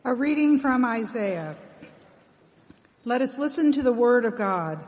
A reading from Isaiah. Let us listen to the word of God.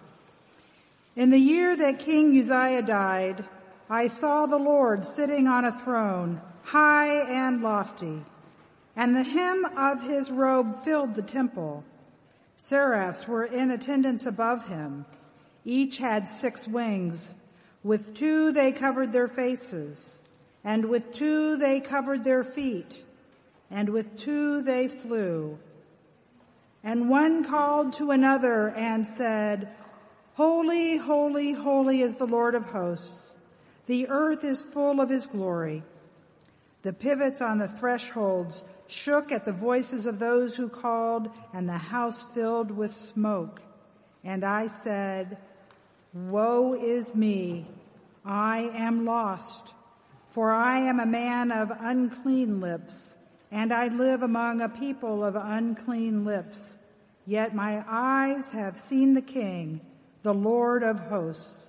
In the year that King Uzziah died, I saw the Lord sitting on a throne, high and lofty, and the hem of his robe filled the temple. Seraphs were in attendance above him. Each had 6 wings. With 2 they covered their faces, and with 2 they covered their feet, and with 2 they flew. And one called to another and said, Holy, holy, holy is the Lord of hosts. The earth is full of his glory. The pivots on the thresholds shook at the voices of those who called, and the house filled with smoke. And I said, Woe is me, I am lost, for I am a man of unclean lips, and I live among a people of unclean lips. Yet my eyes have seen the King, the Lord of hosts.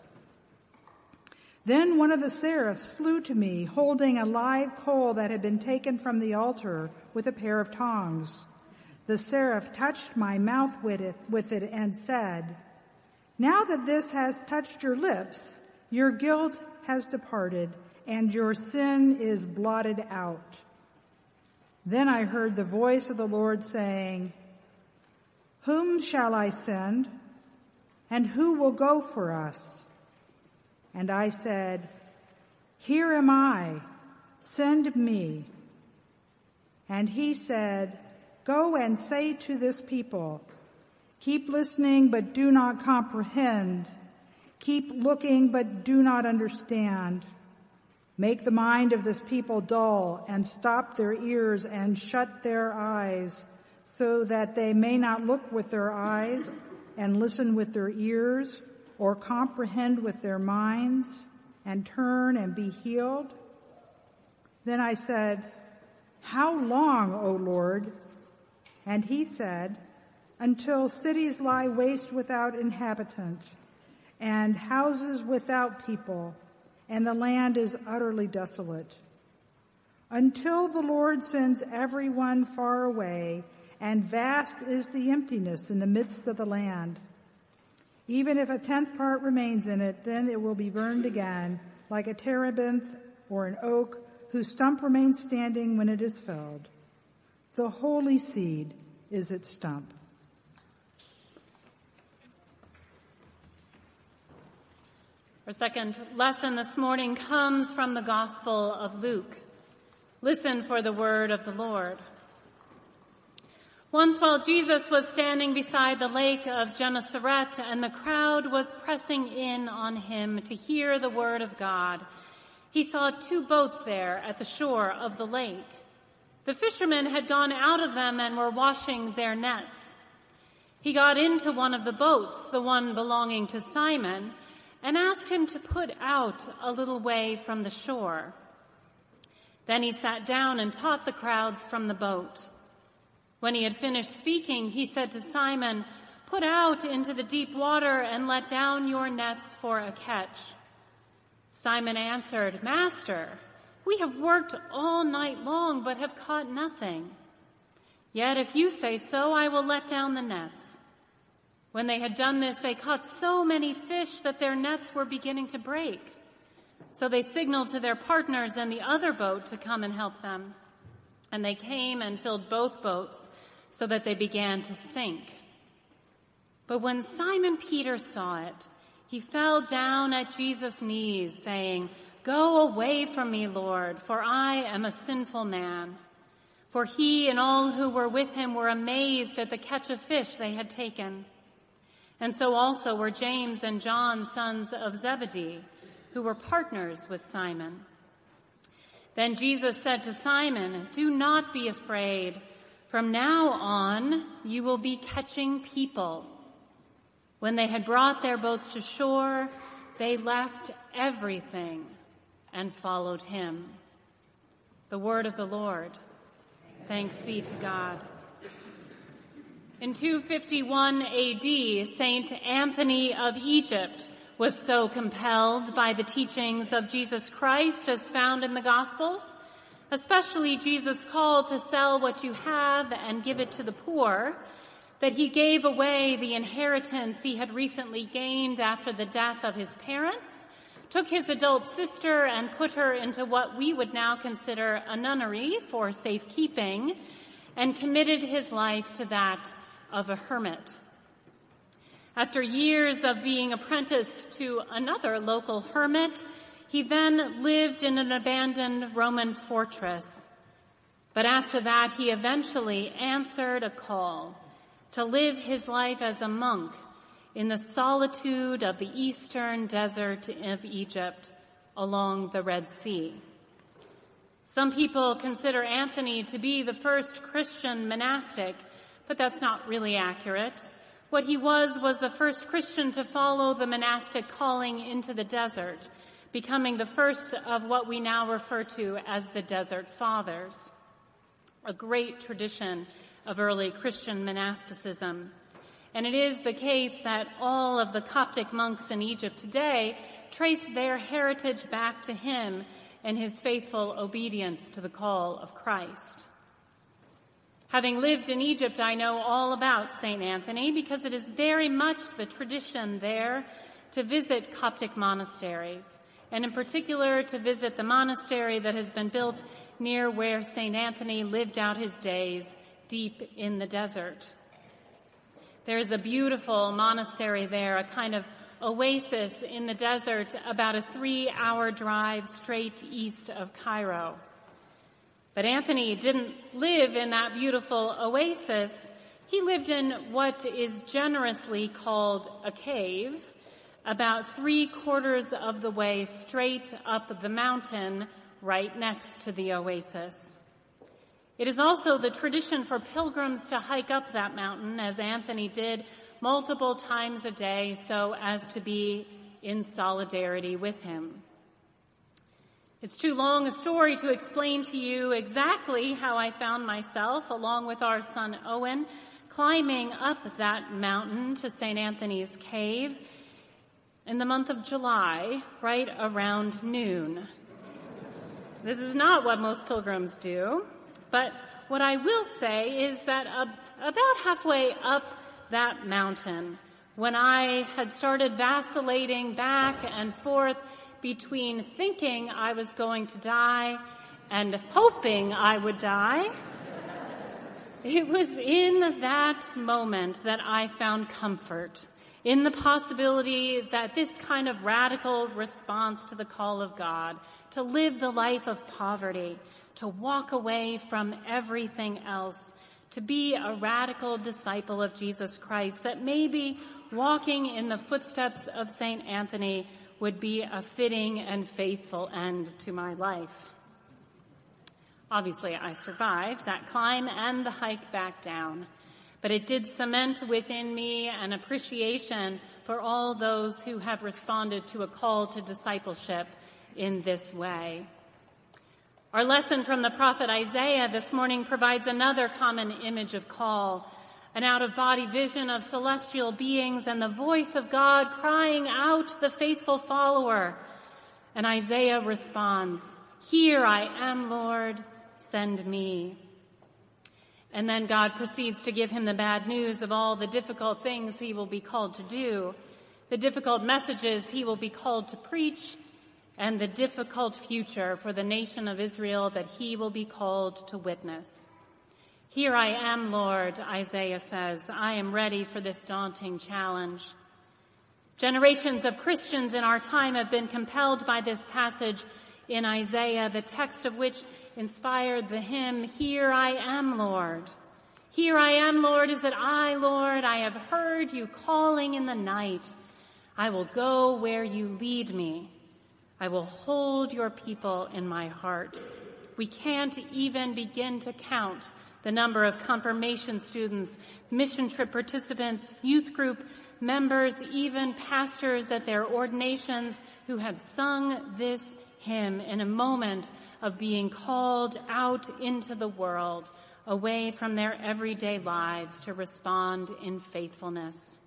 Then one of the seraphs flew to me, holding a live coal that had been taken from the altar with a pair of tongs. The seraph touched my mouth with it and said, Now that this has touched your lips, your guilt has departed, and your sin is blotted out. Then I heard the voice of the Lord saying, Whom shall I send? And who will go for us? And I said, Here am I, send me. And he said, Go and say to this people, Keep listening, but do not comprehend. Keep looking, but do not understand. Make the mind of this people dull, and stop their ears and shut their eyes, so that they may not look with their eyes and listen with their ears, or comprehend with their minds and turn and be healed. Then I said, How long, O Lord? And he said, Until cities lie waste without inhabitant, and houses without people, and the land is utterly desolate. Until the Lord sends everyone far away, and vast is the emptiness in the midst of the land. Even if a 10th part remains in it, then it will be burned again, like a terebinth or an oak whose stump remains standing when it is felled. The holy seed is its stump. Our second lesson this morning comes from the Gospel of Luke. Listen for the word of the Lord. Once while Jesus was standing beside the lake of Gennesaret and the crowd was pressing in on him to hear the word of God, he saw 2 boats there at the shore of the lake. The fishermen had gone out of them and were washing their nets. He got into one of the boats, the one belonging to Simon, and asked him to put out a little way from the shore. Then he sat down and taught the crowds from the boat. When he had finished speaking, he said to Simon, Put out into the deep water and let down your nets for a catch. Simon answered, Master, we have worked all night long but have caught nothing. Yet if you say so, I will let down the nets. When they had done this, they caught so many fish that their nets were beginning to break. So they signaled to their partners in the other boat to come and help them. And they came and filled both boats so that they began to sink. But when Simon Peter saw it, he fell down at Jesus' knees, saying, Go away from me, Lord, for I am a sinful man. For he and all who were with him were amazed at the catch of fish they had taken. And so also were James and John, sons of Zebedee, who were partners with Simon. Then Jesus said to Simon, Do not be afraid. From now on, you will be catching people. When they had brought their boats to shore, they left everything and followed him. The word of the Lord. Thanks be to God. In 251 AD, Saint Anthony of Egypt was so compelled by the teachings of Jesus Christ as found in the Gospels especially Jesus' call to sell what you have and give it to the poor, that he gave away the inheritance he had recently gained after the death of his parents, took his adult sister and put her into what we would now consider a nunnery for safekeeping, and committed his life to that of a hermit. After years of being apprenticed to another local hermit, he then lived in an abandoned Roman fortress. But after that, he eventually answered a call to live his life as a monk in the solitude of the eastern desert of Egypt along the Red Sea. Some people consider Anthony to be the first Christian monastic, but that's not really accurate. What he was the first Christian to follow the monastic calling into the desert, becoming the first of what we now refer to as the Desert Fathers, a great tradition of early Christian monasticism. And it is the case that all of the Coptic monks in Egypt today trace their heritage back to him and his faithful obedience to the call of Christ. Having lived in Egypt, I know all about St. Anthony because it is very much the tradition there to visit Coptic monasteries, and in particular to visit the monastery that has been built near where St. Anthony lived out his days, deep in the desert. There is a beautiful monastery there, a kind of oasis in the desert, about a 3-hour drive straight east of Cairo. But Anthony didn't live in that beautiful oasis. He lived in what is generously called a cave, about 3/4 of the way straight up the mountain right next to the oasis. It is also the tradition for pilgrims to hike up that mountain, as Anthony did multiple times a day, so as to be in solidarity with him. It's too long a story to explain to you exactly how I found myself, along with our son Owen, climbing up that mountain to St. Anthony's Cave in the month of July, right around noon. This is not what most pilgrims do, but what I will say is that about halfway up that mountain, when I had started vacillating back and forth between thinking I was going to die and hoping I would die, it was in that moment that I found comfort in the possibility that this kind of radical response to the call of God, to live the life of poverty, to walk away from everything else, to be a radical disciple of Jesus Christ, that maybe walking in the footsteps of St. Anthony would be a fitting and faithful end to my life. Obviously, I survived that climb and the hike back down, but it did cement within me an appreciation for all those who have responded to a call to discipleship in this way. Our lesson from the prophet Isaiah this morning provides another common image of call, an out-of-body vision of celestial beings and the voice of God crying out the faithful follower. And Isaiah responds, "Here I am, Lord, send me." And then God proceeds to give him the bad news of all the difficult things he will be called to do, the difficult messages he will be called to preach, and the difficult future for the nation of Israel that he will be called to witness. "Here I am, Lord," Isaiah says. "I am ready for this daunting challenge." Generations of Christians in our time have been compelled by this passage in Isaiah, the text of which inspired the hymn, "Here I am, Lord." "Here I am, Lord," is that I, Lord, I have heard you calling in the night. I will go where you lead me. I will hold your people in my heart. We can't even begin to count the number of confirmation students, mission trip participants, youth group members, even pastors at their ordinations who have sung this hymn in a moment of being called out into the world, away from their everyday lives to respond in faithfulness.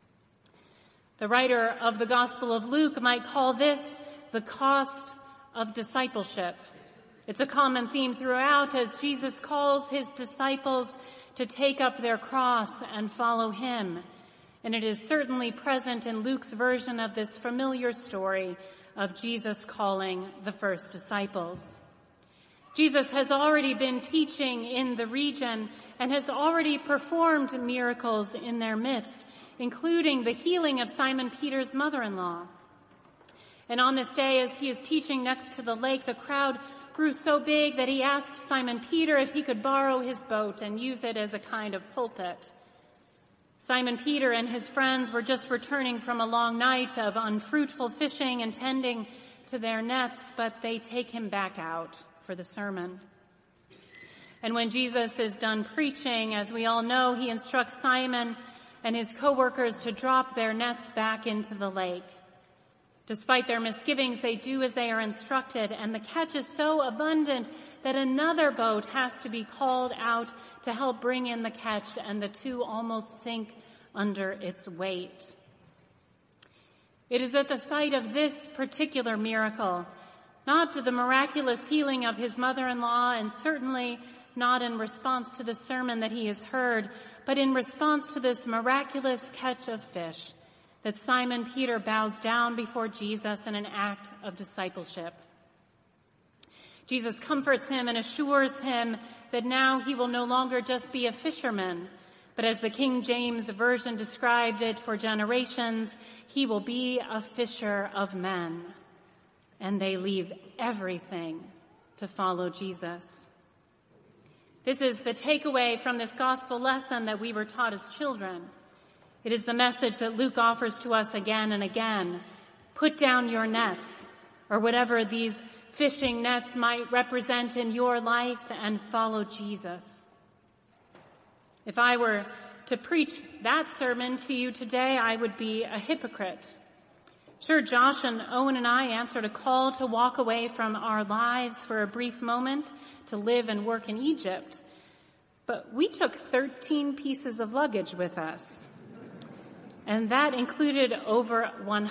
The writer of the Gospel of Luke might call this the cost of discipleship. It's a common theme throughout as Jesus calls his disciples to take up their cross and follow him. And it is certainly present in Luke's version of this familiar story of Jesus calling the first disciples. Jesus has already been teaching in the region and has already performed miracles in their midst, including the healing of Simon Peter's mother-in-law. And on this day, as he is teaching next to the lake, the crowd grew so big that he asked Simon Peter if he could borrow his boat and use it as a kind of pulpit. Simon Peter and his friends were just returning from a long night of unfruitful fishing and tending to their nets, but they take him back out for the sermon. And when Jesus is done preaching, as we all know, he instructs Simon and his co-workers to drop their nets back into the lake. Despite their misgivings, they do as they are instructed, and the catch is so abundant that another boat has to be called out to help bring in the catch, and the two almost sink under its weight. It is at the sight of this particular miracle, not the miraculous healing of his mother-in-law, and certainly not in response to the sermon that he has heard, but in response to this miraculous catch of fish, that Simon Peter bows down before Jesus in an act of discipleship. Jesus comforts him and assures him that now he will no longer just be a fisherman, but as the King James Version described it for generations, he will be a fisher of men. And they leave everything to follow Jesus. This is the takeaway from this gospel lesson that we were taught as children. It is the message that Luke offers to us again and again. Put down your nets, or whatever these fishing nets might represent in your life, and follow Jesus. If I were to preach that sermon to you today, I would be a hypocrite. Sure, Josh and Owen and I answered a call to walk away from our lives for a brief moment to live and work in Egypt. But we took 13 pieces of luggage with us. And that included over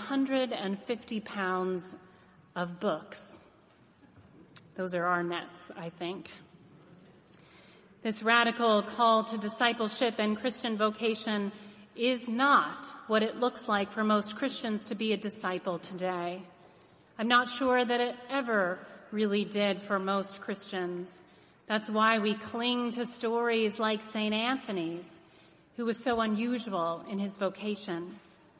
150 pounds of books. Those are our nets, I think. This radical call to discipleship and Christian vocation is not what it looks like for most Christians to be a disciple today. I'm not sure that it ever really did for most Christians. That's why we cling to stories like St. Anthony's, who was so unusual in his vocation.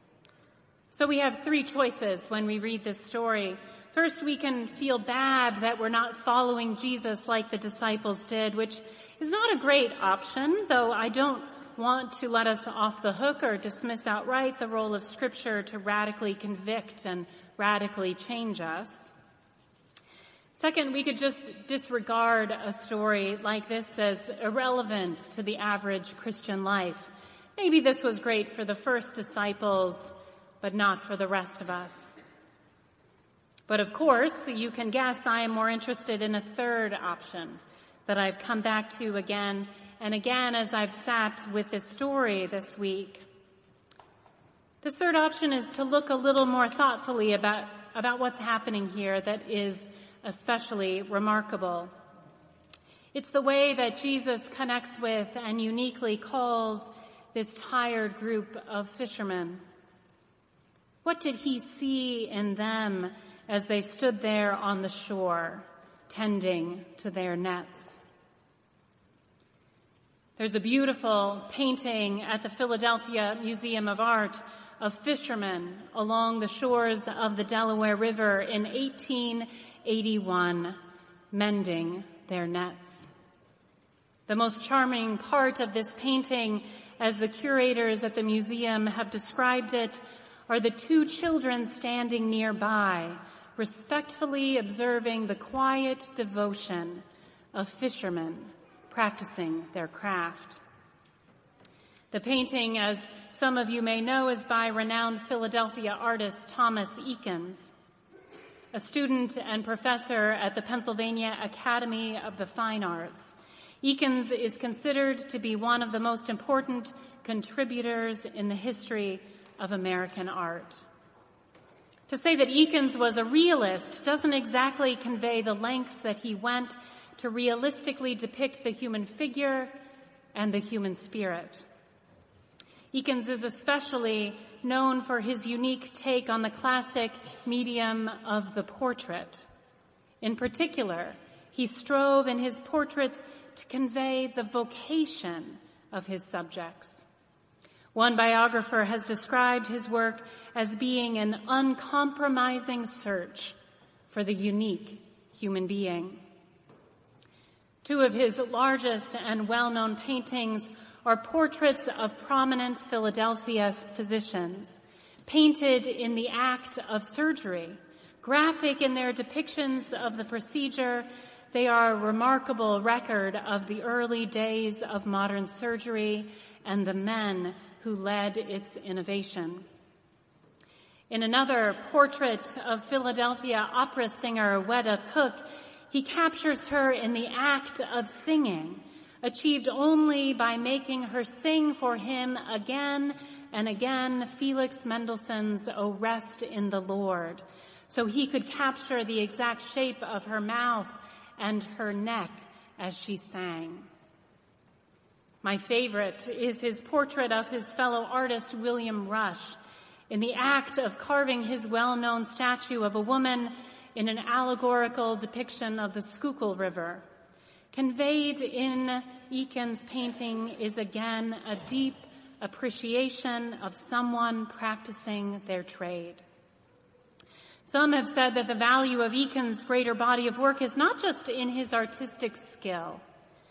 So we have three choices when we read this story. First, we can feel bad that we're not following Jesus like the disciples did, which is not a great option, though I don't want to let us off the hook or dismiss outright the role of Scripture to radically convict and radically change us. Second, we could just disregard a story like this as irrelevant to the average Christian life. Maybe this was great for the first disciples, but not for the rest of us. But of course, you can guess I am more interested in a third option that I've come back to again and again as I've sat with this story this week. This third option is to look a little more thoughtfully about what's happening here that is especially remarkable. It's the way that Jesus connects with and uniquely calls this tired group of fishermen. What did he see in them as they stood there on the shore, tending to their nets? There's a beautiful painting at the Philadelphia Museum of Art of fishermen along the shores of the Delaware River in 1881, mending their nets. The most charming part of this painting, as the curators at the museum have described it, are the two children standing nearby, respectfully observing the quiet devotion of fishermen practicing their craft. The painting, as some of you may know, is by renowned Philadelphia artist Thomas Eakins, a student and professor at the Pennsylvania Academy of the Fine Arts. Eakins is considered to be one of the most important contributors in the history of American art. To say that Eakins was a realist doesn't exactly convey the lengths that he went to realistically depict the human figure and the human spirit. Eakins is especially known for his unique take on the classic medium of the portrait. In particular, he strove in his portraits to convey the vocation of his subjects. One biographer has described his work as being an uncompromising search for the unique human being. Two of his largest and well-known paintings are portraits of prominent Philadelphia physicians, painted in the act of surgery. Graphic in their depictions of the procedure, they are a remarkable record of the early days of modern surgery and the men who led its innovation. In another portrait of Philadelphia opera singer Wetta Cook, he captures her in the act of singing, achieved only by making her sing for him again and again Felix Mendelssohn's O Rest in the Lord, so he could capture the exact shape of her mouth and her neck as she sang. My favorite is his portrait of his fellow artist William Rush in the act of carving his well-known statue of a woman in an allegorical depiction of the Schuylkill River. Conveyed in Eakins' painting is again a deep appreciation of someone practicing their trade. Some have said that the value of Eakins' greater body of work is not just in his artistic skill,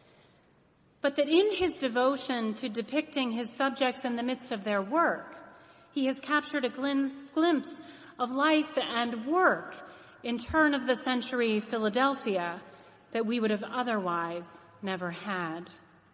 but that in his devotion to depicting his subjects in the midst of their work, he has captured a glimpse of life and work in turn-of-the-century Philadelphia that we would have otherwise never had.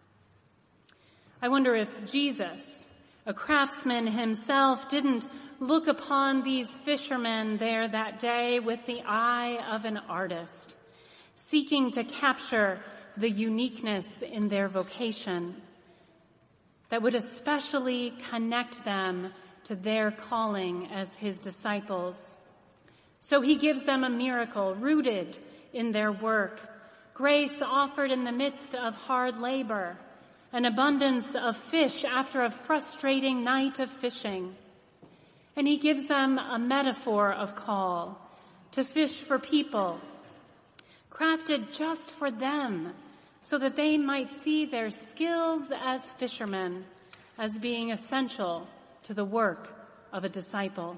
I wonder if Jesus, a craftsman himself, didn't look upon these fishermen there that day with the eye of an artist, seeking to capture the uniqueness in their vocation that would especially connect them to their calling as his disciples. So he gives them a miracle rooted in their work, grace offered in the midst of hard labor, an abundance of fish after a frustrating night of fishing. And he gives them a metaphor of call to fish for people, crafted just for them, so that they might see their skills as fishermen as being essential to the work of a disciple.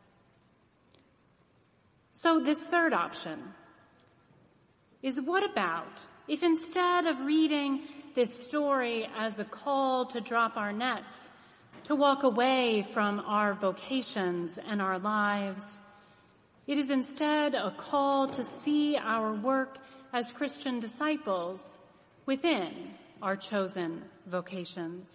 So this third option is, what about if instead of reading this story as a call to drop our nets, to walk away from our vocations and our lives, it is instead a call to see our work as Christian disciples within our chosen vocations.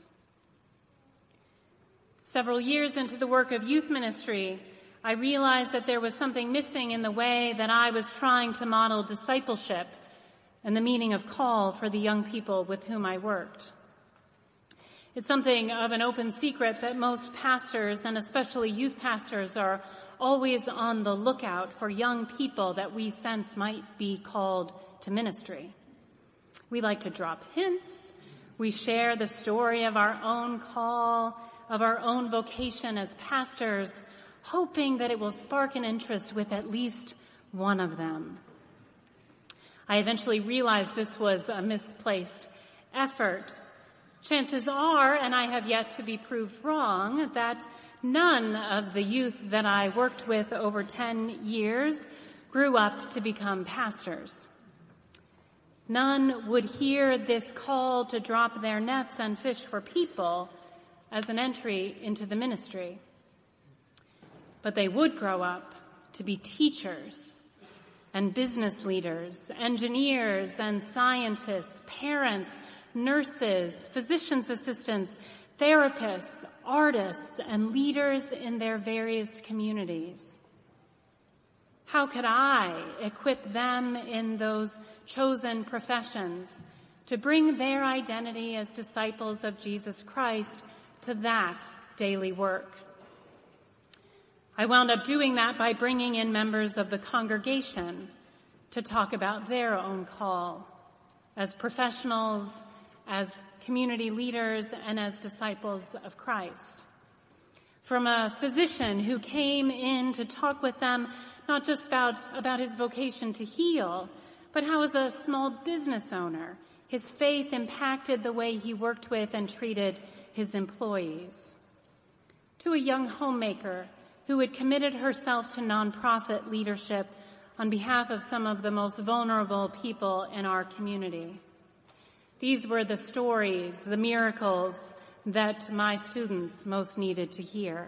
Several years into the work of youth ministry, I realized that there was something missing in the way that I was trying to model discipleship and the meaning of call for the young people with whom I worked. It's something of an open secret that most pastors, and especially youth pastors, are always on the lookout for young people that we sense might be called to ministry. We like to drop hints. We share the story of our own call, of our own vocation as pastors, hoping that it will spark an interest with at least one of them. I eventually realized this was a misplaced effort. Chances are, and I have yet to be proved wrong, that none of the youth that I worked with over 10 years grew up to become pastors. None would hear this call to drop their nets and fish for people as an entry into the ministry. But they would grow up to be teachers and business leaders, engineers and scientists, parents, nurses, physician's assistants, therapists, artists, and leaders in their various communities. How could I equip them in those chosen professions to bring their identity as disciples of Jesus Christ to that daily work? I wound up doing that by bringing in members of the congregation to talk about their own call as professionals, as community leaders, and as disciples of Christ. From a physician who came in to talk with them not just about his vocation to heal, but how as a small business owner, his faith impacted the way he worked with and treated his employees. To a young homemaker who had committed herself to nonprofit leadership on behalf of some of the most vulnerable people in our community. These were the stories, the miracles that my students most needed to hear.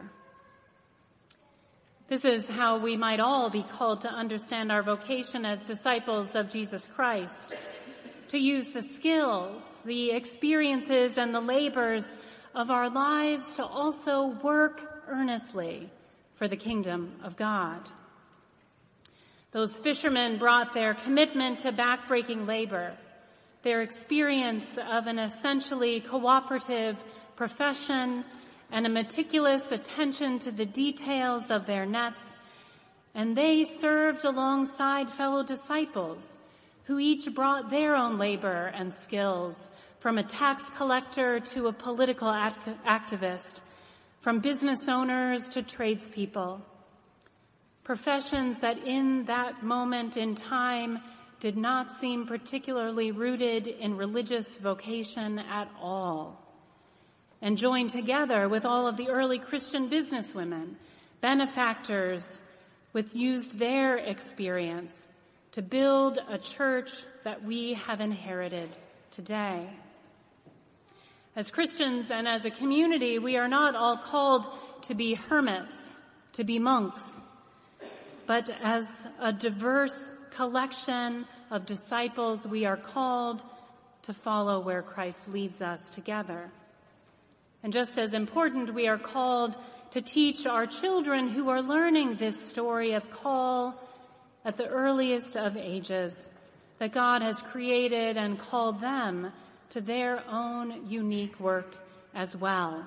This is how we might all be called to understand our vocation as disciples of Jesus Christ, to use the skills, the experiences, and the labors of our lives to also work earnestly for the kingdom of God. Those fishermen brought their commitment to backbreaking labor, their experience of an essentially cooperative profession, and a meticulous attention to the details of their nets, and they served alongside fellow disciples who each brought their own labor and skills, from a tax collector to a political activist, from business owners to tradespeople. Professions that in that moment in time did not seem particularly rooted in religious vocation at all, and joined together with all of the early Christian businesswomen, benefactors, used their experience to build a church that we have inherited today. As Christians and as a community, we are not all called to be hermits, to be monks, but as a diverse collection of disciples, we are called to follow where Christ leads us together. And just as important, we are called to teach our children who are learning this story of call at the earliest of ages, that God has created and called them to their own unique work as well.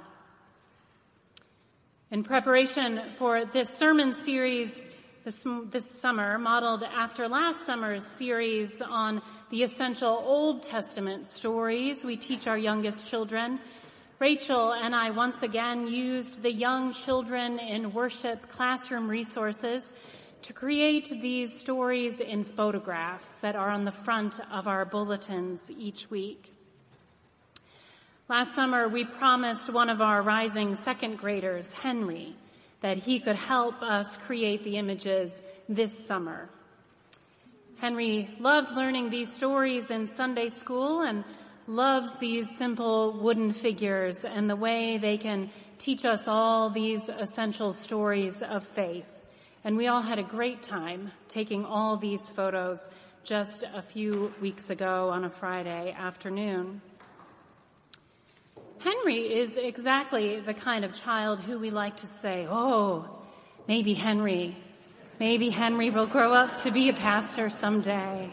In preparation for this sermon series this summer, modeled after last summer's series on the essential Old Testament stories we teach our youngest children, Rachel and I once again used the Young Children in Worship classroom resources to create these stories in photographs that are on the front of our bulletins each week. Last summer, we promised one of our rising second graders, Henry, that he could help us create the images this summer. Henry loved learning these stories in Sunday school and loves these simple wooden figures and the way they can teach us all these essential stories of faith. And we all had a great time taking all these photos just a few weeks ago on a Friday afternoon. Henry is exactly the kind of child who we like to say, oh, maybe Henry will grow up to be a pastor someday.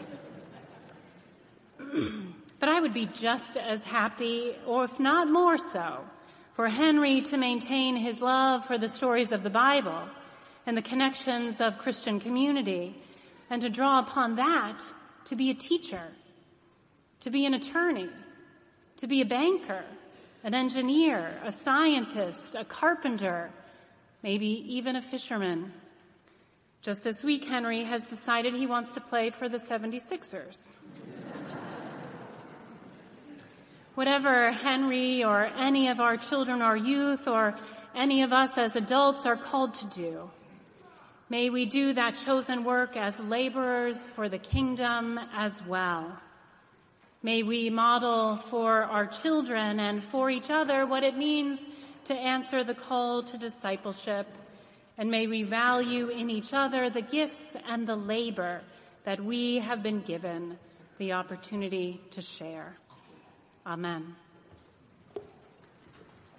But I would be just as happy, or if not more so, for Henry to maintain his love for the stories of the Bible and the connections of Christian community, and to draw upon that to be a teacher, to be an attorney, to be a banker, an engineer, a scientist, a carpenter, maybe even a fisherman. Just this week, Henry has decided he wants to play for the 76ers. Whatever Henry or any of our children or youth or any of us as adults are called to do, may we do that chosen work as laborers for the kingdom as well. May we model for our children and for each other what it means to answer the call to discipleship, and may we value in each other the gifts and the labor that we have been given the opportunity to share. Amen.